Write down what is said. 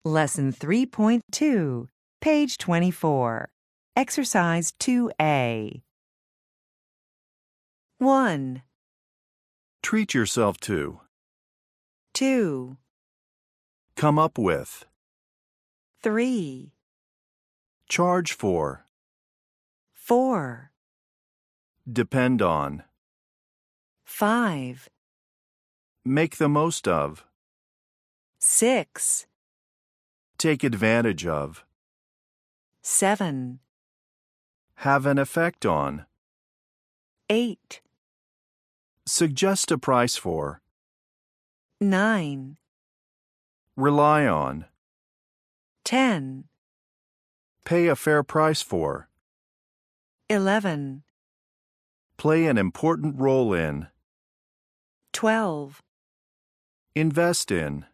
Lesson 3.2, page 24. Exercise 2A. 1, Treat yourself to. 2, Come up with. 3, Charge for. 4, Depend on. 5, Make the most of. 6, Take advantage of. 7, Have an effect on. 8, Suggest a price for. 9, Rely on. 10, Pay a fair price for. 11, Play an important role in. 12. Invest in.